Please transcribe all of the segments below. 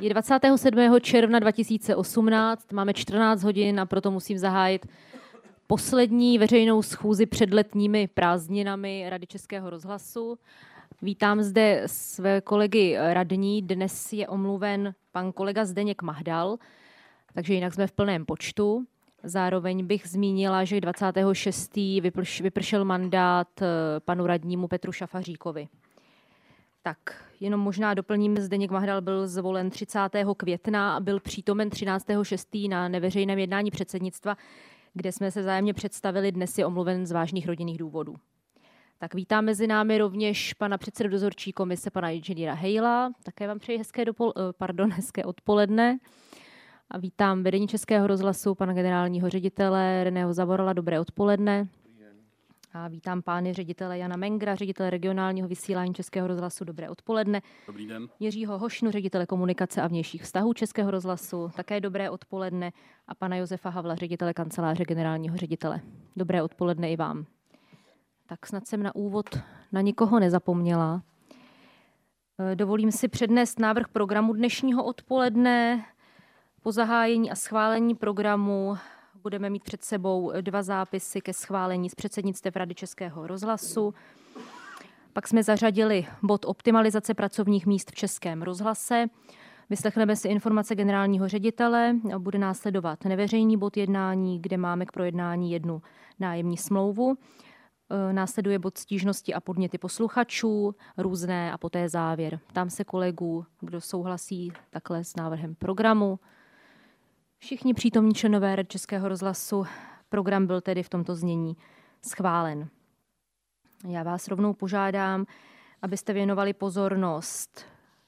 Je 27. června 2018, máme 14 hodin a proto musím zahájit poslední veřejnou schůzi před letními prázdninami Rady Českého rozhlasu. Vítám zde své kolegy radní. Dnes je omluven pan kolega Zdeněk Mahdal, takže jinak jsme v plném počtu. Zároveň bych zmínila, že 26. vypršel mandát panu radnímu Petru Šafaříkovi. Tak, jenom možná doplním, Zdeněk Mahdal byl zvolen 30. května a byl přítomen 13.6. na neveřejném jednání předsednictva, kde jsme se vzájemně představili, dnes je omluven z vážných rodinných důvodů. Tak vítám mezi námi rovněž pana předsedu dozorčí komise, pana inženýra Hejla, také vám přeji hezké odpoledne. A vítám vedení Českého rozhlasu, pana generálního ředitele Reného Zavorala, dobré odpoledne. A vítám pány ředitele Jana Mengra, ředitele regionálního vysílání Českého rozhlasu, dobré odpoledne. Dobrý den. Jiřího Hošnu, ředitele komunikace a vnějších vztahů Českého rozhlasu, také dobré odpoledne. A pana Josefa Havla, ředitele kanceláře generálního ředitele. Dobré odpoledne i vám. Tak snad jsem na úvod na nikoho nezapomněla. Dovolím si přednést návrh programu dnešního odpoledne. Po zahájení a schválení programu budeme mít před sebou 2 zápisy ke schválení z předsednictev Rady Českého rozhlasu. Pak jsme zařadili bod optimalizace pracovních míst v Českém rozhlase. Vyslechneme si informace generálního ředitele. Bude následovat neveřejný bod jednání, kde máme k projednání 1 nájemní smlouvu. Následuje bod stížnosti a podněty posluchačů, různé a poté závěr. Ptám se kolegů, kdo souhlasí takhle s návrhem programu. Všichni přítomní členové Rady Českého rozhlasu, program byl tedy v tomto znění schválen. Já vás rovnou požádám, abyste věnovali pozornost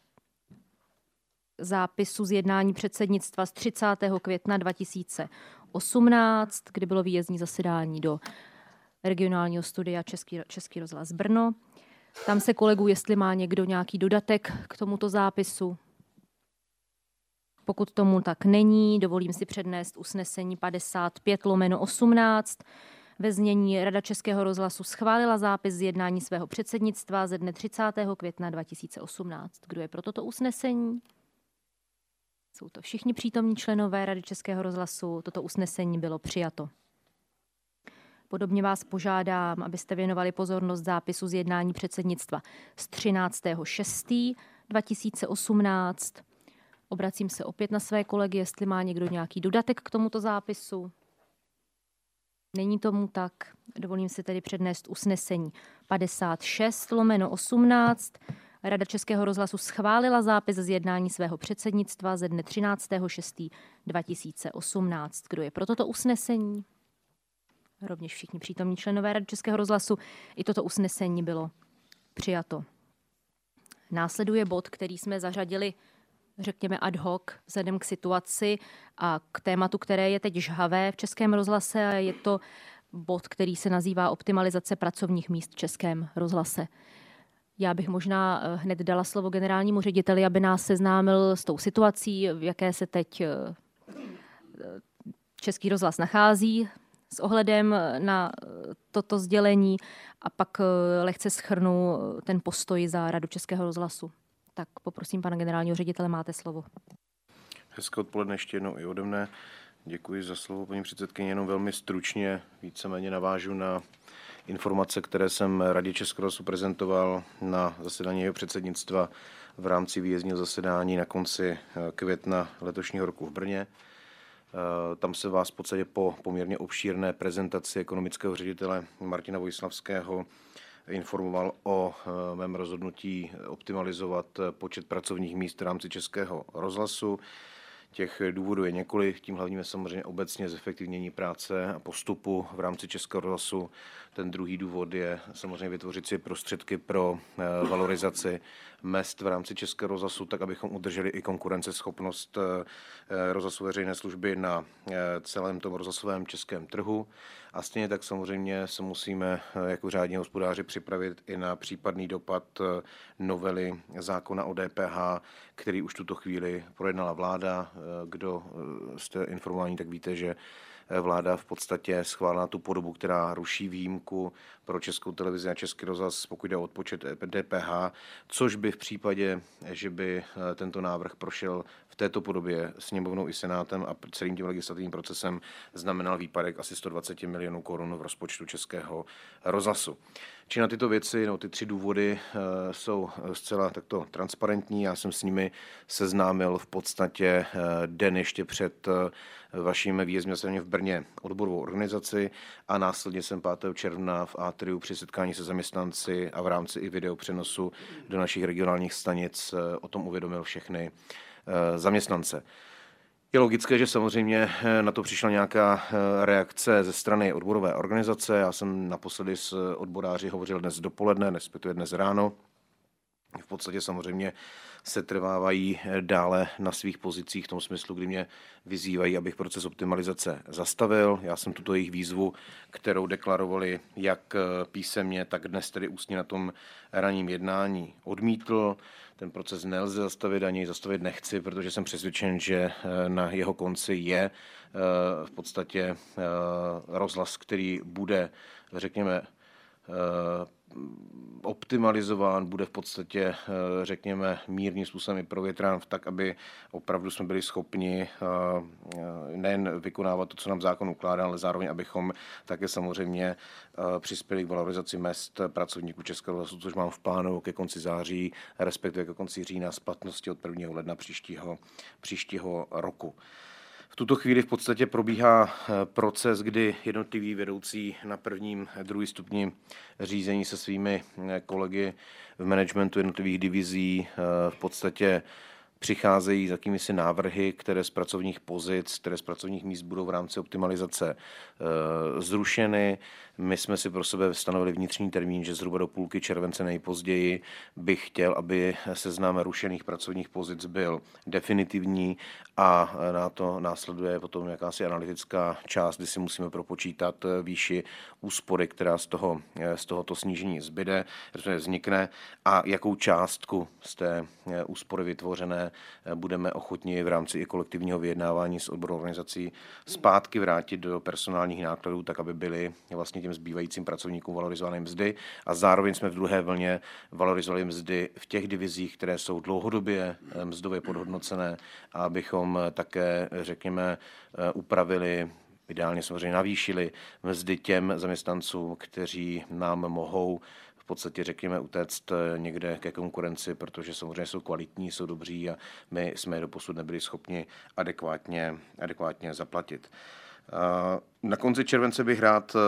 zápisu z jednání předsednictva z 30. května 2018, kdy bylo výjezdní zasedání do regionálního studia Český rozhlas Brno. Tam se kolegů, jestli má někdo nějaký dodatek k tomuto zápisu. Pokud tomu tak není, dovolím si přednést usnesení 55/18. Ve znění Rada Českého rozhlasu schválila zápis z jednání svého předsednictva ze dne 30. května 2018. Kdo je pro toto usnesení? Jsou to všichni přítomní členové Rady Českého rozhlasu. Toto usnesení bylo přijato. Podobně vás požádám, abyste věnovali pozornost zápisu z jednání předsednictva z 13.6.2018. Obracím se opět na své kolegy, jestli má někdo nějaký dodatek k tomuto zápisu. Není tomu tak. Dovolím si tedy přednést usnesení 56/18. Rada Českého rozhlasu schválila zápis z jednání svého předsednictva ze dne 13.6.2018. Kdo je pro toto usnesení? Rovněž všichni přítomní členové Rady Českého rozhlasu. I toto usnesení bylo přijato. Následuje bod, který jsme zařadili, řekněme ad hoc, vzhledem k situaci a k tématu, které je teď žhavé v Českém rozhlase. Je to bod, který se nazývá optimalizace pracovních míst v Českém rozhlase. Já bych možná hned dala slovo generálnímu řediteli, aby nás seznámil s tou situací, v jaké se teď Český rozhlas nachází s ohledem na toto sdělení a pak lehce shrnu ten postoj za Radu Českého rozhlasu. Tak poprosím pana generálního ředitele, máte slovo. Hezké odpoledne ještě jednou i ode mne. Děkuji za slovo, paní předsedkyně. Jenom velmi stručně víceméně navážu na informace, které jsem Radě Českého rozhlasu prezentoval na zasedání jeho předsednictva v rámci výjezdního zasedání na konci května letošního roku v Brně. Tam se vás v podstatě po poměrně obšírné prezentaci ekonomického ředitele Martina Vojslavského informoval o mém rozhodnutí optimalizovat počet pracovních míst v rámci Českého rozhlasu. Těch důvodů je několik, tím hlavním je samozřejmě obecně zefektivnění práce a postupu v rámci Českého rozhlasu. Ten druhý důvod je samozřejmě vytvořit si prostředky pro valorizaci mezd v rámci Českého rozhlasu, tak abychom udrželi i konkurenceschopnost rozhlasu veřejné služby na celém tom rozhlasovém českém trhu. A stejně tak samozřejmě se musíme jako řádní hospodáři připravit i na případný dopad novely zákona o DPH, který už tuto chvíli projednala vláda. Kdo jste informovaní, tak víte, že vláda v podstatě schválila tu podobu, která ruší výjimku pro Českou televizi a Český rozhlas, pokud jde o odpočet DPH, což by v případě, že by tento návrh prošel v této podobě sněmovnou i senátem a celým tím legislativním procesem, znamenal výpadek asi 120 milionů korun v rozpočtu Českého rozhlasu. Či na tyto věci, ty 3 důvody jsou zcela takto transparentní. Já jsem s nimi seznámil v podstatě den ještě před vaším výjezdem v Brně odborovou organizaci a následně jsem 5. června v Atriu při setkání se zaměstnanci a v rámci i videopřenosu do našich regionálních stanic o tom uvědomil všechny zaměstnance. Je logické, že samozřejmě na to přišla nějaká reakce ze strany odborové organizace. Já jsem naposledy s odboráři hovořil dnes dopoledne, respektive dnes ráno. V podstatě samozřejmě se trvávají dále na svých pozicích v tom smyslu, kdy mě vyzývají, abych proces optimalizace zastavil. Já jsem tuto jejich výzvu, kterou deklarovali jak písemně, tak dnes tedy ústně na tom ranním jednání odmítl. Ten proces nelze zastavit, ani ji zastavit nechci, protože jsem přesvědčen, že na jeho konci je v podstatě rozhlas, který bude, řekněme, optimalizován, bude v podstatě, řekněme, mírným způsobem i provětrán tak, aby opravdu jsme byli schopni nejen vykonávat to, co nám zákon ukládá, ale zároveň, abychom také samozřejmě přispěli k valorizaci mezd pracovníků Českého rozhlasu, což mám v plánu ke konci září, respektive ke konci října s platností od 1. ledna příštího roku. V tuto chvíli v podstatě probíhá proces, kdy jednotliví vedoucí na 1., 2. stupni řízení se svými kolegy v managementu jednotlivých divizí v podstatě přicházejí s jakýmisi návrhy, které z pracovních pozic, které z pracovních míst budou v rámci optimalizace zrušeny. My jsme si pro sebe stanovili vnitřní termín, že zhruba do půlky července nejpozději bych chtěl, aby seznam rušených pracovních pozic byl definitivní a na to následuje potom jakási analytická část, kdy si musíme propočítat výši úspory, která z tohoto snížení zbyde, vznikne a jakou částku z té úspory vytvořené budeme ochotni v rámci i kolektivního vyjednávání s odborovou organizací zpátky vrátit do personálních nákladů, tak aby byly vlastně těm zbývajícím pracovníkům valorizovány mzdy a zároveň jsme v druhé vlně valorizovali mzdy v těch divizích, které jsou dlouhodobě mzdově podhodnocené a abychom také, řekněme, upravili, ideálně samozřejmě navýšili mzdy těm zaměstnancům, kteří nám mohou v podstatě, řekněme, utéct někde ke konkurenci, protože samozřejmě jsou kvalitní, jsou dobří a my jsme je doposud nebyli schopni adekvátně zaplatit. Na konci července bych rád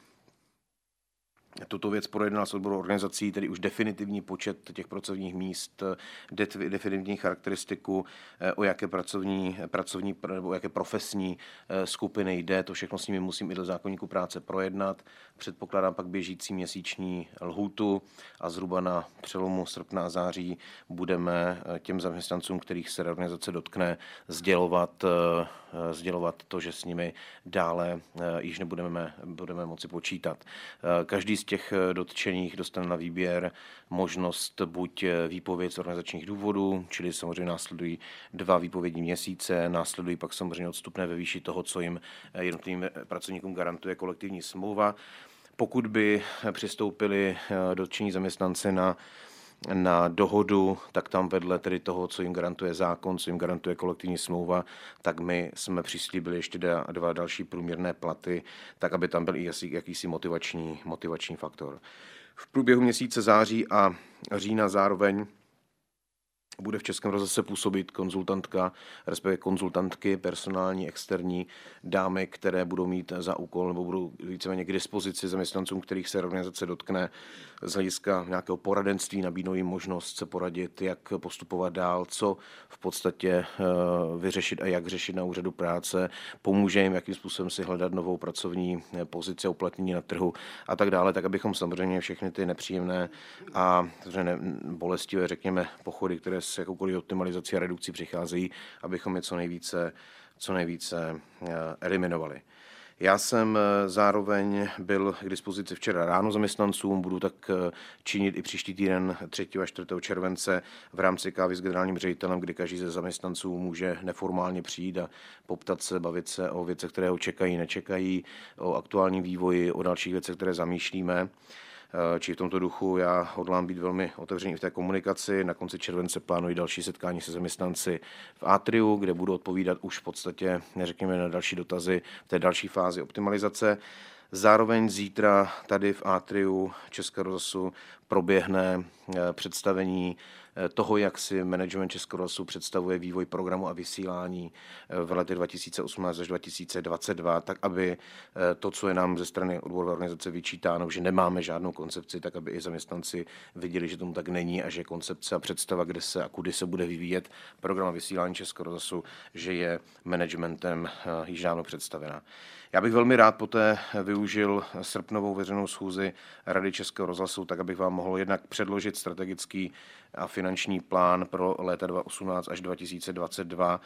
tuto věc projednal s odborovou organizací, tedy už definitivní počet těch pracovních míst, definitivní charakteristiku, o jaké pracovní nebo o jaké profesní skupiny jde. To všechno s nimi musím i do zákoníku práce projednat. Předpokládám pak běžící měsíční lhůtu a zhruba na přelomu srpna a září budeme těm zaměstnancům, kterých se organizace dotkne, sdělovat to, že s nimi dále již budeme moci počítat. Každý z těch dotčených dostane na výběr možnost buď výpověď z organizačních důvodů, čili samozřejmě následují 2 výpovědní měsíce, následují pak samozřejmě odstupné ve výši toho, co jim jednotlivým pracovníkům garantuje kolektivní smlouva. Pokud by přistoupili dotčení zaměstnanci na dohodu, tak tam vedle tedy toho, co jim garantuje zákon, co jim garantuje kolektivní smlouva, tak my jsme přislíbili ještě 2 další průměrné platy, tak aby tam byl i jakýsi motivační faktor. V průběhu měsíce září a října zároveň bude v Českém rozhlase působit konzultantka, respektive konzultantky, personální, externí dámy, které budou mít za úkol nebo budou víceméně k dispozici zaměstnancům, kterých se organizace dotkne z hlediska nějakého poradenství, nabídnou jim možnost se poradit, jak postupovat dál, co v podstatě vyřešit a jak řešit na úřadu práce, pomůže jim, jakým způsobem si hledat novou pracovní pozici, uplatnění na trhu a tak dále, tak abychom samozřejmě všechny ty nepříjemné a bolestivé, řekněme, pochody, které s jakoukoliv optimalizací a redukcí přicházejí, abychom je co nejvíce eliminovali. Já jsem zároveň byl k dispozici včera ráno zaměstnancům, budu tak činit i příští týden 3. a 4. července v rámci kávy s generálním ředitelem, kdy každý ze zaměstnanců může neformálně přijít a poptat se, bavit se o věcech, které ho čekají, nečekají, o aktuálním vývoji, o dalších věcech, které zamýšlíme. Či v tomto duchu já hodlám být velmi otevřený v té komunikaci. Na konci července plánuji další setkání se zaměstnanci v Atriu, kde budu odpovídat už v podstatě, neřekněme, na další dotazy v té další fázi optimalizace. Zároveň zítra tady v Atriu Českého rozhlasu proběhne představení toho, jak si management Českého rozhlasu představuje vývoj programu a vysílání v letech 2018 až 2022, tak aby to, co je nám ze strany odborové organizace vyčítáno, že nemáme žádnou koncepci, tak aby i zaměstnanci viděli, že tomu tak není a že koncepce a představa, kde se a kudy se bude vyvíjet program a vysílání Českého rozhlasu, že je managementem již dávno představená. Já bych velmi rád poté využil srpnovou veřejnou schůzi Rady Českého rozhlasu, tak abych vám mohl jednak předložit strategický a finanční plán pro léta 2018 až 2022,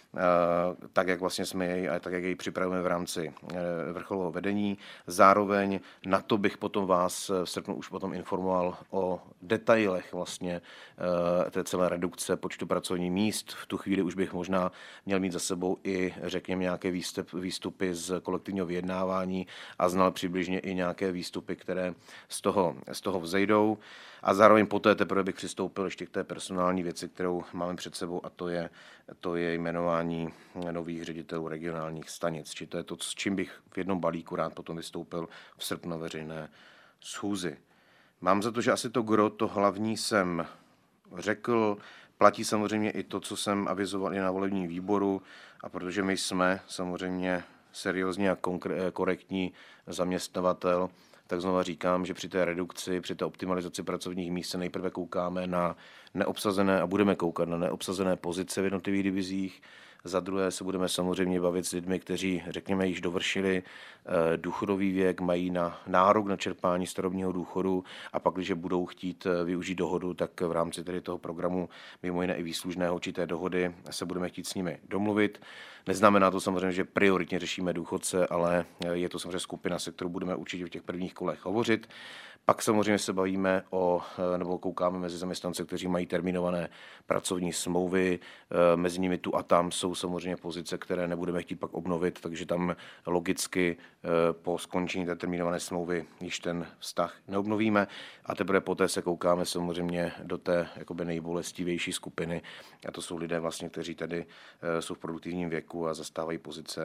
tak, jak vlastně jsme jej a tak, jak jej připravujeme v rámci vrcholového vedení. Zároveň na to bych potom vás v srpnu už potom informoval o detailech vlastně té celé redukce počtu pracovních míst. V tu chvíli už bych možná měl mít za sebou i, řekněme, nějaké výstupy z kolektivního vyjednávání a znal přibližně i nějaké výstupy, které z toho vzejdou. A zároveň poté teprve bych přistoupil ještě k té personální věci, kterou máme před sebou, a to je jmenování nových ředitelů regionálních stanic. Či to je to, s čím bych v jednom balíku rád potom vystoupil v srpnu veřejné schůzi. Mám za to, že asi to gro, to hlavní jsem řekl. Platí samozřejmě i to, co jsem avizoval i na volebním výboru, a protože my jsme samozřejmě seriózní a korektní zaměstnavatel, tak znova říkám, že při té redukci, při té optimalizaci pracovních míst se nejprve koukáme na neobsazené a budeme koukat na neobsazené pozice v jednotlivých divizích. Za druhé se budeme samozřejmě bavit s lidmi, kteří, řekněme, již dovršili důchodový věk, mají nárok na čerpání starobního důchodu, a pak, když budou chtít využít dohodu, tak v rámci tedy toho programu, mimo jiné i výslužného či té dohody, se budeme chtít s nimi domluvit. Neznamená to samozřejmě, že prioritně řešíme důchodce, ale je to samozřejmě skupina, se kterou budeme určitě v těch prvních kolech hovořit. Pak samozřejmě se bavíme nebo koukáme mezi zaměstnance, kteří mají termínované pracovní smlouvy. Mezi nimi tu a tam jsou samozřejmě pozice, které nebudeme chtít pak obnovit, takže tam logicky po skončení té termínované smlouvy již ten vztah neobnovíme. A teprve poté se koukáme samozřejmě do té jakoby nejbolestivější skupiny. A to jsou lidé vlastně, kteří tady jsou v produktivním věku a zastávají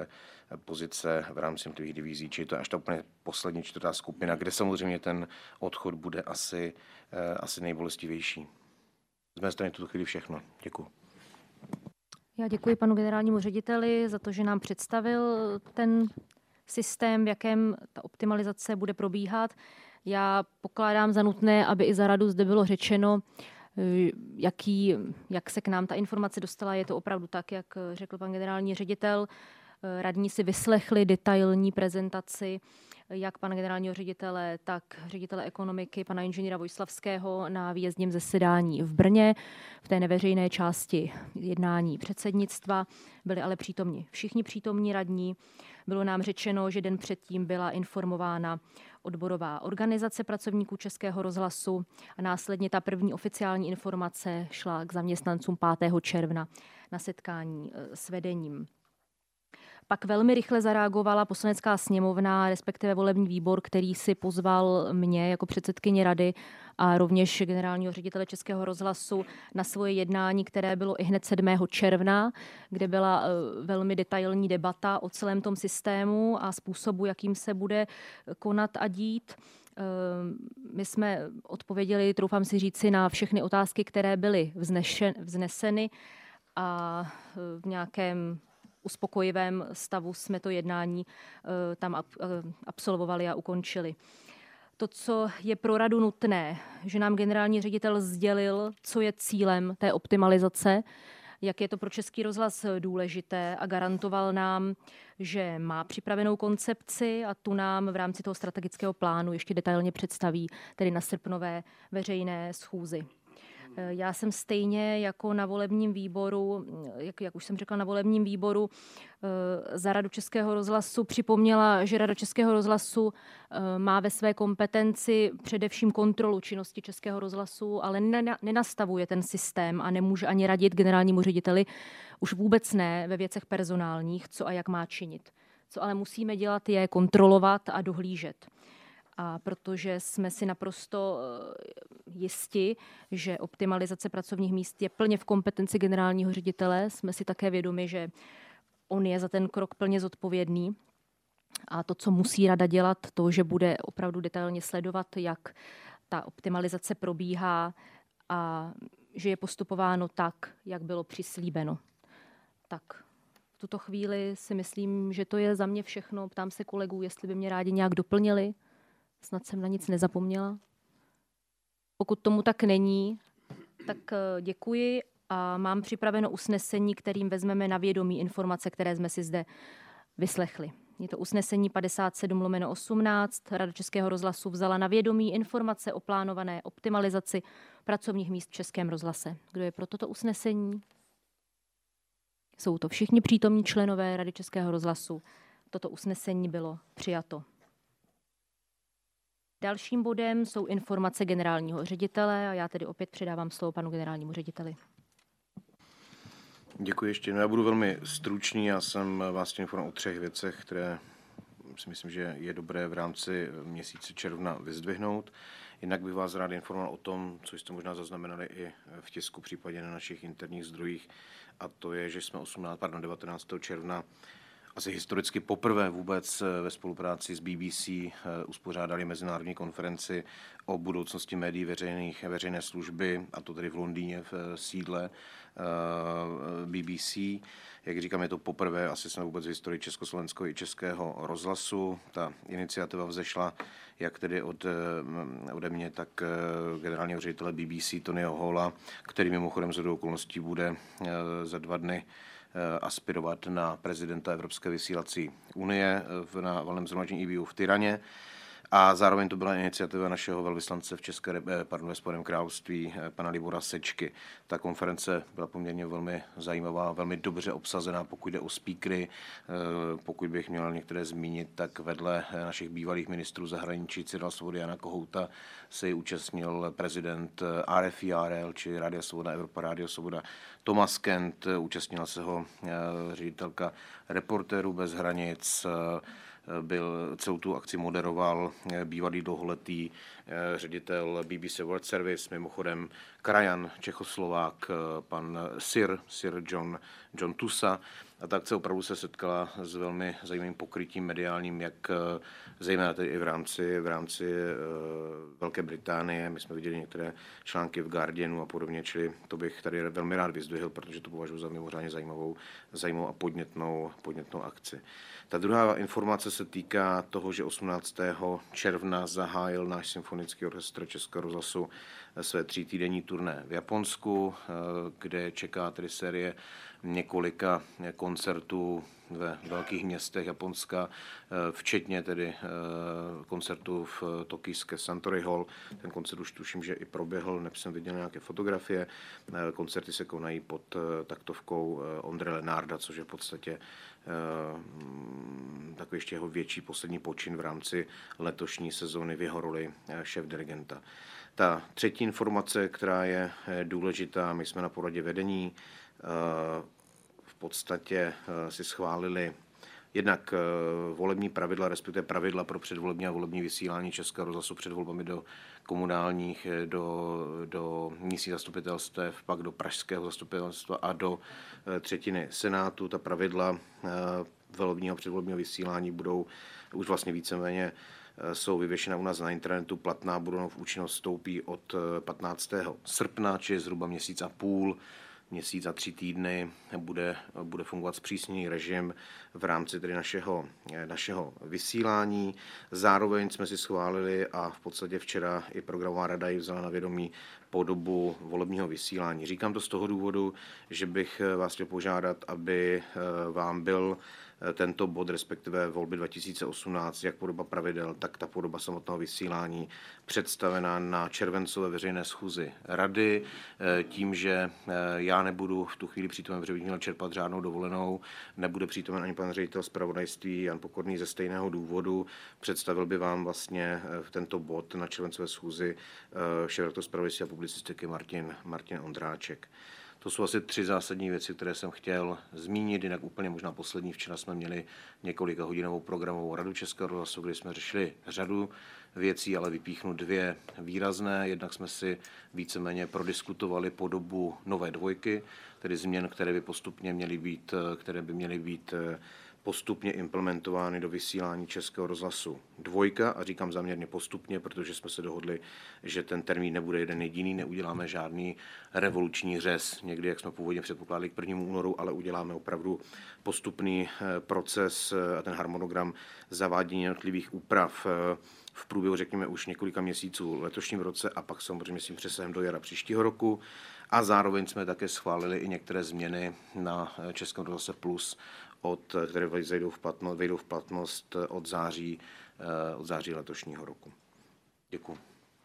pozice v rámci těch divizí. Čili to je až ta úplně poslední čtvrtá skupina, kde samozřejmě ten odchod bude asi nejbolestivější. Z mé strany tuto chvíli všechno. Děkuji. Já děkuji panu generálnímu řediteli za to, že nám představil ten systém, v jakém ta optimalizace bude probíhat. Já pokládám za nutné, aby i za radu zde bylo řečeno, jak se k nám ta informace dostala. Je to opravdu tak, jak řekl pan generální ředitel. Radní si vyslechli detailní prezentaci jak pana generálního ředitele, tak ředitele ekonomiky, pana inženýra Vojslavského na výjezdním zasedání v Brně. V té neveřejné části jednání předsednictva byli ale všichni přítomní radní. Bylo nám řečeno, že den předtím byla informována odborová organizace pracovníků Českého rozhlasu a následně ta první oficiální informace šla k zaměstnancům 5. června na setkání s vedením. Pak velmi rychle zareagovala Poslanecká sněmovna, respektive volební výbor, který si pozval mě jako předsedkyni rady a rovněž generálního ředitele Českého rozhlasu na svoje jednání, které bylo i hned 7. června, kde byla velmi detailní debata o celém tom systému a způsobu, jakým se bude konat a dít. My jsme odpověděli, troufám si říci, na všechny otázky, které byly vzneseny, a v nějakém uspokojivém stavu jsme to jednání tam absolvovali a ukončili. To, co je pro radu nutné, že nám generální ředitel sdělil, co je cílem té optimalizace, jak je to pro Český rozhlas důležité, a garantoval nám, že má připravenou koncepci a tu nám v rámci toho strategického plánu ještě detailně představí, tedy na srpnové veřejné schůzi. Já jsem stejně jako na volebním výboru, jak už jsem řekla na volebním výboru, za Radu Českého rozhlasu připomněla, že Rada Českého rozhlasu má ve své kompetenci především kontrolu činnosti Českého rozhlasu, ale nenastavuje ten systém a nemůže ani radit generálnímu řediteli, už vůbec ne ve věcech personálních, co a jak má činit. Co ale musíme dělat, je kontrolovat a dohlížet. A protože jsme si naprosto jisti, že optimalizace pracovních míst je plně v kompetenci generálního ředitele, jsme si také vědomi, že on je za ten krok plně zodpovědný. A to, co musí rada dělat, to, že bude opravdu detailně sledovat, jak ta optimalizace probíhá a že je postupováno tak, jak bylo přislíbeno. Tak v tuto chvíli si myslím, že to je za mě všechno. Ptám se kolegů, jestli by mě rádi nějak doplnili. Snad jsem na nic nezapomněla. Pokud tomu tak není, tak děkuji a mám připraveno usnesení, kterým vezmeme na vědomí informace, které jsme si zde vyslechli. Je to usnesení 57/18. Rada Českého rozhlasu vzala na vědomí informace o plánované optimalizaci pracovních míst v Českém rozhlase. Kdo je pro toto usnesení? Jsou to všichni přítomní členové Rady Českého rozhlasu. Toto usnesení bylo přijato. Dalším bodem jsou informace generálního ředitele a já tedy opět předávám slovo panu generálnímu řediteli. Děkuji ještě. Já budu velmi stručný. Já jsem vás chtěl informovat o 3 věcech, které si myslím, že je dobré v rámci měsíce června vyzdvihnout. Jinak bych vás rád informoval o tom, co jste možná zaznamenali i v tisku, případně na našich interních zdrojích, a to je, že jsme 19. června asi historicky poprvé vůbec ve spolupráci s BBC uspořádali mezinárodní konferenci o budoucnosti médií veřejné služby, a to tedy v Londýně v sídle BBC. Jak říkám, je to poprvé asi jsme vůbec v historii československého i českého rozhlasu. Ta iniciativa vzešla jak tedy ode mě, tak generálního ředitele BBC Tonyho Halla, který mimochodem shodou okolností bude za 2 dny aspirovat na prezidenta Evropské vysílací unie na valném shromáždění EBU v Tyraně. A zároveň to byla iniciativa našeho velvyslance ve Spojeném království, pana Libora Sečky. Ta konference byla poměrně velmi zajímavá, velmi dobře obsazená, pokud jde o speakery. Pokud bych měl některé zmínit, tak vedle našich bývalých ministrů zahraničí Cyrila Svobody, Jana Kohouta se účastnil prezident RFI/RL, či Rádia Svoboda, Evropa Rádio Svoboda, Thomas Kent, účastnila se ho ředitelka Reportérů bez hranic, celou tu akci moderoval bývalý dlouholetý ředitel BBC World Service, mimochodem krajan, Čechoslovák, pan Sir John Tusa. A ta akce opravdu se setkala s velmi zajímavým pokrytím mediálním, jak zejména tedy i v rámci Velké Británie. My jsme viděli některé články v Guardianu a podobně, čili to bych tady velmi rád vyzdvihl, protože to považuji za mimořádně zajímavou a podnětnou akci. Ta druhá informace se týká toho, že 18. června zahájil náš symfonický orchestr Českého rozhlasu své 3týdenní turné v Japonsku, kde čeká tedy série několika koncertů ve velkých městech Japonska, včetně tedy koncertu v tokijské Suntory Hall. Ten koncert už tuším, že i proběhl, jsem viděl nějaké fotografie. Koncerty se konají pod taktovkou Ondře Lenarda, což je v podstatě takový ještě jeho větší poslední počin v rámci letošní sezóny v jeho roli šéfdirigenta. Ta třetí informace, která je důležitá, my jsme na poradě vedení v podstatě si schválili jednak volební pravidla, respektive pravidla pro předvolební a volební vysílání Českého rozhlasu před volbami do komunálních, do místních zastupitelstev, pak do pražského zastupitelstva a do třetiny Senátu. Ta pravidla volebního a předvolebního vysílání budou už vlastně víceméně jsou vyvěšena u nás na internetu, platná, budou v účinnost vstoupí od 15. srpna, či zhruba měsíc a 3 týdny bude fungovat zpřísněný režim v rámci tedy našeho vysílání. Zároveň jsme si schválili a v podstatě včera i programová rada ji vzala na vědomí podobu volebního vysílání. Říkám to z toho důvodu, že bych vás chtěl požádat, aby vám byl tento bod, respektive volby 2018, jak podoba pravidel, tak ta podoba samotného vysílání představená na červencové veřejné schůzi rady. Tím, že já nebudu v tu chvíli přítomen, protože bych měl čerpat řádnou dovolenou, nebude přítomen ani pan ředitel zpravodajství Jan Pokorný ze stejného důvodu, představil by vám vlastně v tento bod na červencové schůzi šéf zpravodajství a publicistiky Martin Ondráček. To jsou asi 3 zásadní věci, které jsem chtěl zmínit, jinak úplně možná poslední. Včera jsme měli několika hodinovou programovou radu Českého rozhlasu, kdy jsme řešili řadu věcí, ale vypíchnu 2 výrazné. Jednak jsme si víceméně prodiskutovali podobu nové dvojky, tedy změn, které by měly být postupně implementovány do vysílání Českého rozhlasu 2. A říkám záměrně postupně, protože jsme se dohodli, že ten termín nebude jeden jediný, neuděláme žádný revoluční řez, někdy, jak jsme původně předpokládali k 1. únoru, ale uděláme opravdu postupný proces a ten harmonogram zavádění jednotlivých úprav v průběhu, řekněme, už několika měsíců v letošním roce a pak samozřejmě s tím přesahem do jara příštího roku. A zároveň jsme také schválili i některé změny na Českém rozhlase Plus, které vejdou v platnost od září letošního roku. Děkuji.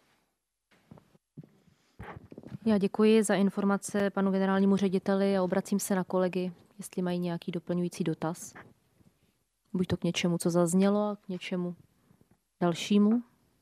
Já děkuji za informace panu generálnímu řediteli a obracím se na kolegy, jestli mají nějaký doplňující dotaz. Buď to k něčemu, co zaznělo, a k něčemu dalšímu.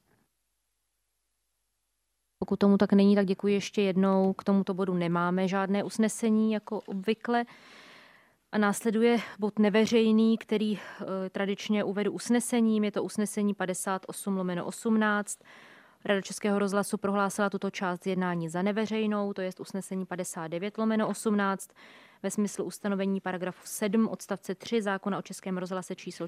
Pokud tomu tak není, tak děkuji ještě jednou. K tomuto bodu nemáme žádné usnesení, jako obvykle. A následuje bod neveřejný, který tradičně uvedu usnesením. Je to usnesení 58/18. Rada Českého rozhlasu prohlásila tuto část jednání za neveřejnou, to je usnesení 59/18 ve smyslu ustanovení paragrafu 7 odstavce 3 zákona o Českém rozhlase číslo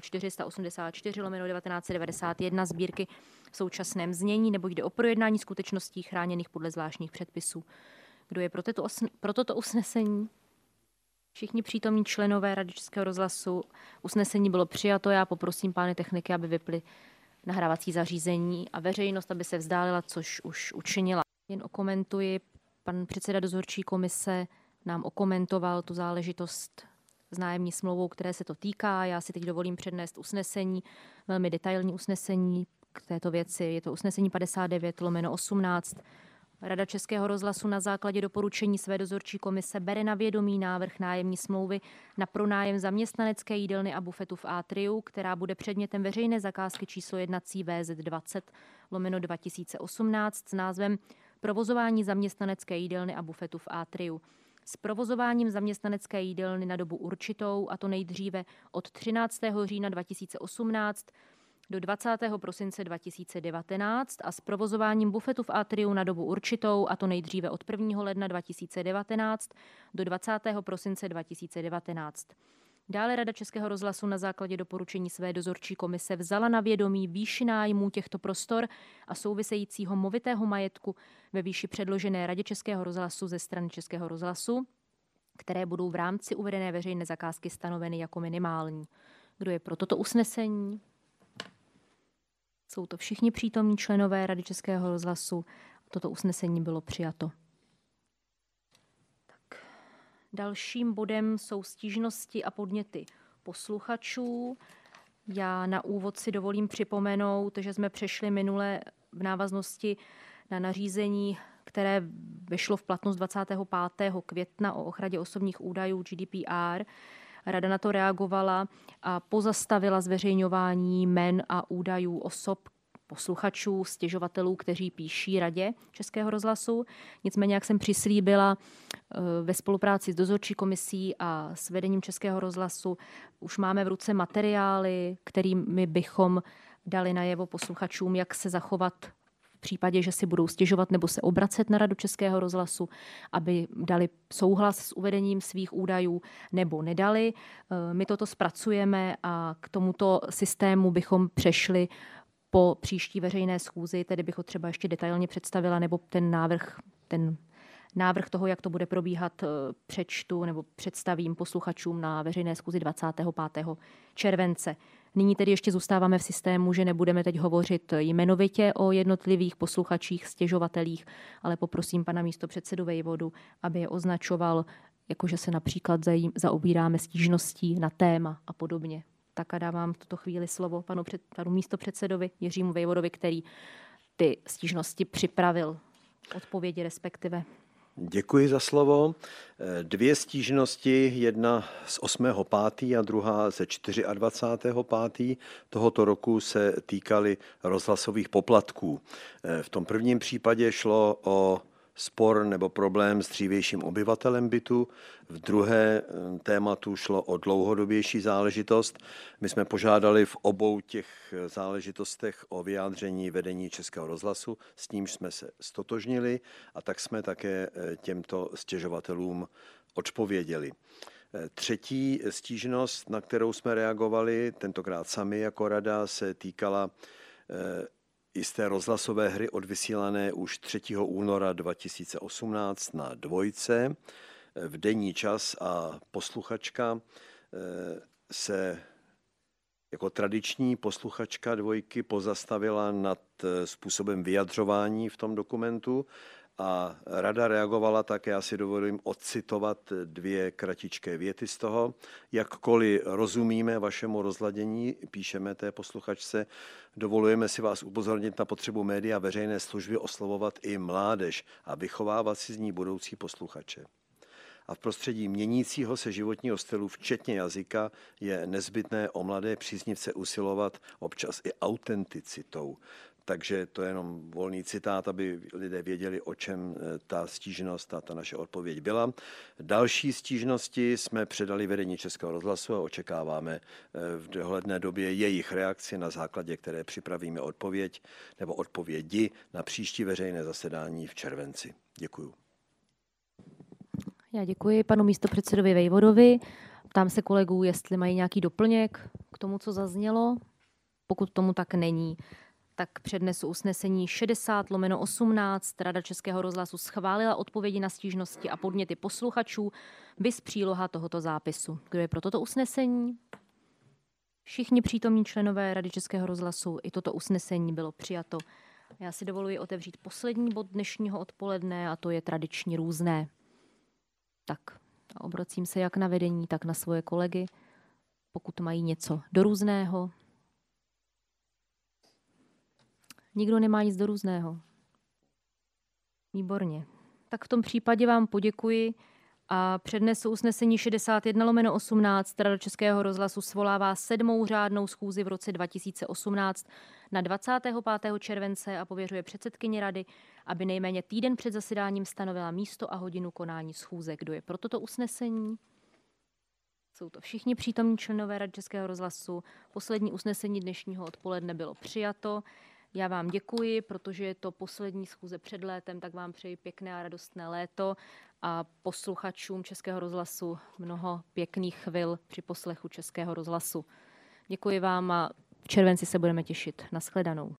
484/1991 sbírky v současném znění, nebo jde o projednání skutečností chráněných podle zvláštních předpisů. Kdo je pro toto usnesení? Všichni přítomní členové Rady Českého rozhlasu. Usnesení bylo přijato. Já poprosím pány techniky, aby vypli nahrávací zařízení a veřejnost, aby se vzdálila, což už učinila. Jen okomentuji, pan předseda dozorčí komise nám okomentoval tu záležitost s nájemní smlouvou, které se to týká. Já si teď dovolím přednést usnesení, velmi detailní usnesení k této věci. Je to usnesení 59/18. Rada Českého rozhlasu na základě doporučení své dozorčí komise bere na vědomí návrh nájemní smlouvy na pronájem zaměstnanecké jídelny a bufetu v Atriu, která bude předmětem veřejné zakázky číslo jednací VZ20/2018 s názvem Provozování zaměstnanecké jídelny a bufetu v Atriu. S provozováním zaměstnanecké jídelny na dobu určitou, a to nejdříve od 13. října 2018 do 20. prosince 2019 a s provozováním bufetu v Atriu na dobu určitou, a to nejdříve od 1. ledna 2019 do 20. prosince 2019. Dále Rada Českého rozhlasu na základě doporučení své dozorčí komise vzala na vědomí výši nájmů těchto prostor a souvisejícího movitého majetku ve výši předložené Radě Českého rozhlasu ze strany Českého rozhlasu, které budou v rámci uvedené veřejné zakázky stanoveny jako minimální. Kdo je pro toto usnesení? Jsou to všichni přítomní členové Rady Českého rozhlasu. Toto usnesení bylo přijato. Tak. Dalším bodem jsou stížnosti a podněty posluchačů. Já na úvod si dovolím připomenout, že jsme přešli minule v návaznosti na nařízení, které vešlo v platnost 25. května o ochraně osobních údajů GDPR. Rada na to reagovala a pozastavila zveřejňování jmen a údajů osob, posluchačů, stěžovatelů, kteří píší Radě Českého rozhlasu. Nicméně, jak jsem přislíbila, ve spolupráci s dozorčí komisí a s vedením Českého rozhlasu už máme v ruce materiály, kterými bychom dali najevo posluchačům, jak se zachovat v případě, že si budou stěžovat nebo se obracet na Radu Českého rozhlasu, aby dali souhlas s uvedením svých údajů nebo nedali. My toto zpracujeme a k tomuto systému bychom přešli po příští veřejné schůzi, tedy bych ho třeba ještě detailně představila, nebo ten návrh toho, jak to bude probíhat, přečtu nebo představím posluchačům na veřejné schůzi 25. července. Nyní tedy ještě zůstáváme v systému, že nebudeme teď hovořit jmenovitě o jednotlivých posluchačích, stěžovatelích, ale poprosím pana místopředsedu Vejvodu, aby je označoval jakože se například zaobíráme stížností na téma a podobně. Tak a dávám v tuto chvíli slovo panu místopředsedovi Jiřímu Vejvodovi, který ty stížnosti připravil, odpovědi respektive. Děkuji za slovo. 2 stížnosti, jedna z 8.5. a druhá ze 24.5. tohoto roku se týkaly rozhlasových poplatků. V tom prvním případě šlo o spor nebo problém s dřívějším obyvatelem bytu. V druhé tématu šlo o dlouhodobější záležitost. My jsme požádali v obou těch záležitostech o vyjádření vedení Českého rozhlasu, s nímž jsme se stotožnili a tak jsme také těmto stěžovatelům odpověděli. Třetí stížnost, na kterou jsme reagovali, tentokrát sami jako rada, se týkala jisté rozhlasové hry odvysílané už 3. února 2018 na Dvojce. V denní čas a posluchačka se jako tradiční posluchačka Dvojky pozastavila nad způsobem vyjadřování v tom dokumentu a rada reagovala tak, já si dovolím odcitovat 2 kratičké věty z toho. Jakkoliv rozumíme vašemu rozladění, píšeme té posluchačce, dovolujeme si vás upozornit na potřebu média veřejné služby oslovovat i mládež a vychovávat si z ní budoucí posluchače. A v prostředí měnícího se životního stylu, včetně jazyka, je nezbytné o mladé příznivce usilovat občas i autenticitou. Takže to je jenom volný citát, aby lidé věděli, o čem ta stížnost a ta naše odpověď byla. Další stížnosti jsme předali vedení Českého rozhlasu a očekáváme v dohledné době jejich reakci, na základě které připravíme odpověď nebo odpovědi na příští veřejné zasedání v červenci. Děkuju. Já děkuji panu místopředsedovi Vejvodovi. Ptám se kolegů, jestli mají nějaký doplněk k tomu, co zaznělo. Pokud tomu tak není, tak přednesu usnesení 60/18. Rada Českého rozhlasu schválila odpovědi na stížnosti a podněty posluchačů, viz příloha tohoto zápisu. Kdo je pro toto usnesení? Všichni přítomní členové Rady Českého rozhlasu, i toto usnesení bylo přijato. Já si dovoluji otevřít poslední bod dnešního odpoledne a to je tradiční různé. Tak a obracím se jak na vedení, tak na svoje kolegy, pokud mají něco do různého. Nikdo nemá nic do různého. Výborně. Tak v tom případě vám poděkuji a přednesu usnesení 61/18. Rada Českého rozhlasu svolává 7. řádnou schůzi v roce 2018 na 25. července a pověřuje předsedkyni rady, aby nejméně týden před zasedáním stanovila místo a hodinu konání schůze. Kdo je pro toto usnesení? Jsou to všichni přítomní členové Rady Českého rozhlasu. Poslední usnesení dnešního odpoledne bylo přijato. Já vám děkuji, protože je to poslední schůze před létem, tak vám přeji pěkné a radostné léto a posluchačům Českého rozhlasu mnoho pěkných chvil při poslechu Českého rozhlasu. Děkuji vám a v červenci se budeme těšit. Nashledanou.